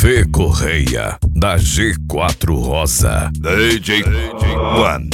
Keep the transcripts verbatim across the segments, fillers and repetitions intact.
Fê Correia, da G quatro Rosa. D J One.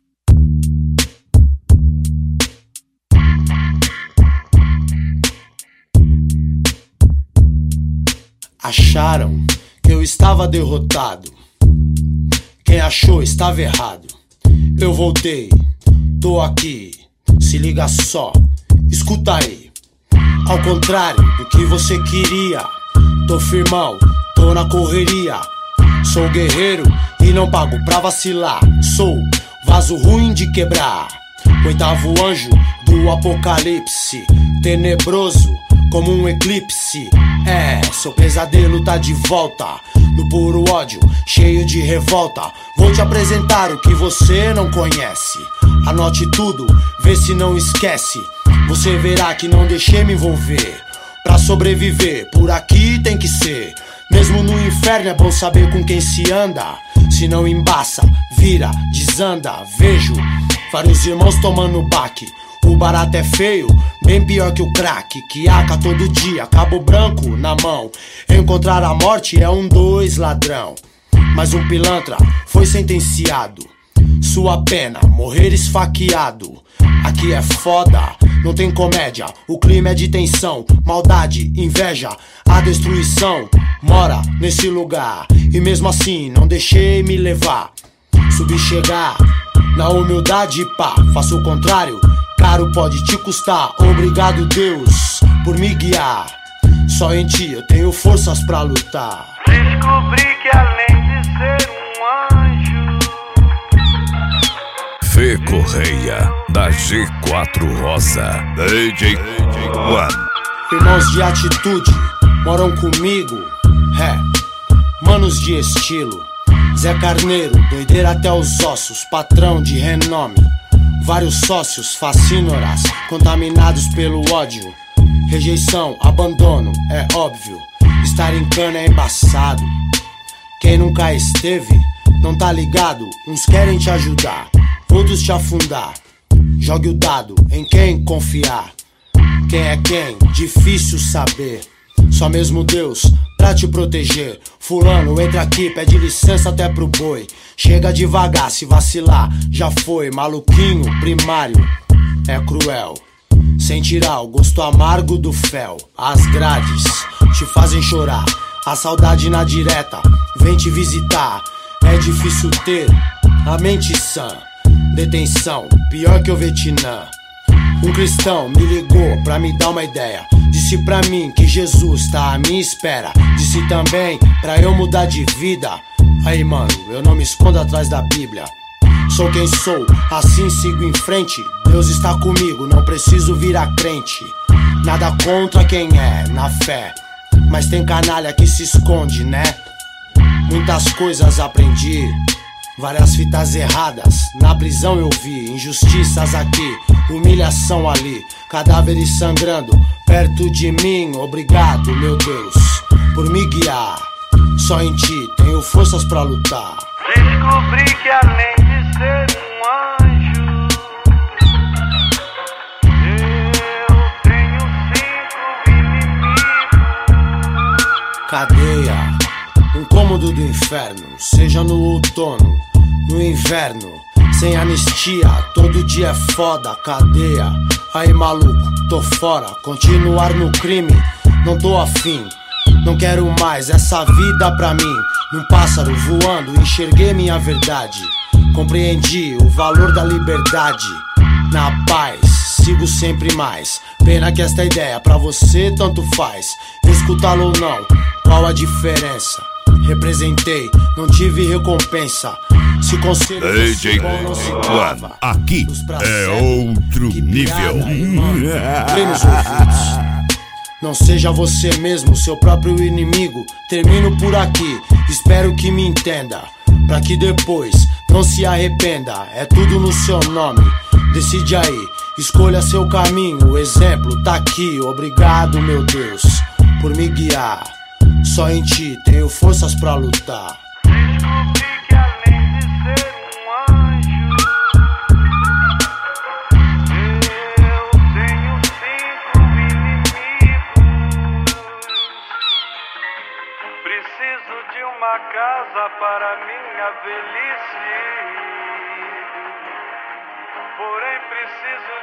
Acharam que eu estava derrotado. Quem achou estava errado. Eu voltei, tô aqui. Se liga só, escuta aí. Ao contrário do que você queria, tô firmão, tô na correria. Sou guerreiro e não pago pra vacilar. Sou vaso ruim de quebrar, oitavo anjo do apocalipse, tenebroso como um eclipse. É, seu pesadelo tá de volta, no puro ódio, cheio de revolta. Vou te apresentar o que você não conhece. Anote tudo, vê se não esquece. Você verá que não deixei me envolver. Pra sobreviver, por aqui tem que ser. Mesmo no inferno é bom saber com quem se anda. Se não embaça, vira, desanda. Vejo vários irmãos tomando baque. O barato é feio, bem pior que o crack, que aca todo dia, cabo branco na mão. Encontrar a morte é um dois ladrão. Mas um pilantra foi sentenciado. Sua pena, morrer esfaqueado. Aqui é foda, não tem comédia. O clima é de tensão, maldade, inveja. A destruição mora nesse lugar. E mesmo assim não deixei me levar. Subi chegar na humildade, pá, faço o contrário. Caro pode te custar. Obrigado Deus por me guiar. Só em ti eu tenho forças pra lutar. Descobri que além de ser um anjo, Fê Correia, da G quatro Rosa. D J One. Irmãos de atitude moram comigo. É, manos de estilo. Zé Carneiro, doideira até os ossos. Patrão de renome. Vários sócios fascínoras, contaminados pelo ódio. Rejeição, abandono, é óbvio. Estar em cana é embaçado. Quem nunca esteve, não tá ligado. Uns querem te ajudar, outros te afundar. Jogue o dado em quem confiar. Quem é quem, difícil saber. Só mesmo Deus pra te proteger. Fulano, entra aqui, pede licença até pro boi. Chega devagar, se vacilar, já foi. Maluquinho, primário, é cruel. Sem tirar o gosto amargo do fel. As grades te fazem chorar. A saudade na direta vem te visitar. É difícil ter a mente sã. Detenção, pior que o Vietnã. Um cristão me ligou pra me dar uma ideia. Disse pra mim que Jesus tá à minha espera. Disse também pra eu mudar de vida. Aí mano, eu não me escondo atrás da Bíblia. Sou quem sou, assim sigo em frente. Deus está comigo, não preciso virar crente. Nada contra quem é, na fé. Mas tem canalha que se esconde, né? Muitas coisas aprendi, várias fitas erradas. Na prisão eu vi injustiças aqui, humilhação ali, cadáveres sangrando perto de mim. Obrigado, meu Deus, por me guiar. Só em ti tenho forças pra lutar. descobri que além de ser um anjo, eu tenho cinco inimigos. Cadeia, um cômodo do inferno. Seja no outono, no inverno. Sem anistia, todo dia é foda. Cadeia, aí maluco, tô fora. Continuar no crime, não tô afim. Não quero mais essa vida pra mim. Num pássaro voando, enxerguei minha verdade. Compreendi o valor da liberdade. Na paz, sigo sempre mais. Pena que esta ideia pra você tanto faz. Escutá-lo ou não, qual a diferença? Representei, não tive recompensa. Se conselho D fosse J bom, não se One. dava. Aqui Dos pra é cego, outro que nível. piada, irmão. Plenos ouvidos. Não seja você mesmo, seu próprio inimigo. Termino por aqui, espero que me entenda. Pra que depois não se arrependa. É tudo no seu nome, decide aí. Escolha seu caminho, o exemplo tá aqui. Obrigado, meu Deus, por me guiar. Só em ti tenho forças pra lutar. Descobri que além de ser um anjo, eu tenho cinco inimigos. Preciso preciso de uma casa para minha velhice. Porém preciso